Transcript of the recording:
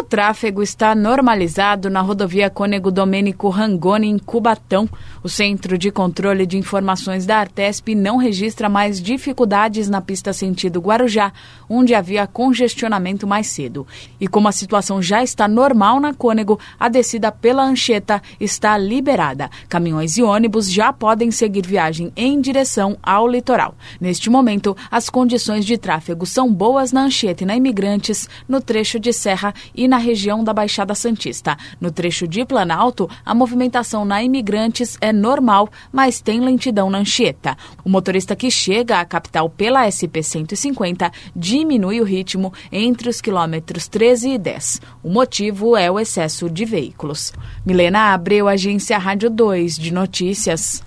tráfego está normalizado na rodovia Cônego Domênico Rangoni, em Cubatão. O Centro de Controle de Informações da Artesp não registra mais dificuldades na pista sentido Guarujá, onde havia congestionamento mais cedo. E como a situação já está normal na Cônego, a descida pela Anchieta está liberada. Caminhões e ônibus já podem seguir viagem em direção ao litoral. Neste momento, as condições de tráfego são boas na Anchieta e na Imigrantes, no trecho de Serra e na região da Baixada Santista. No trecho de Planalto, a movimentação na Imigrantes é normal, mas tem lentidão na Anchieta. O motorista que chega à capital pela SP-150 diminui o ritmo entre os quilômetros 13 e 10. O motivo é o excesso de veículos. Milena Abreu, Agência Rádio 2 de Notícias.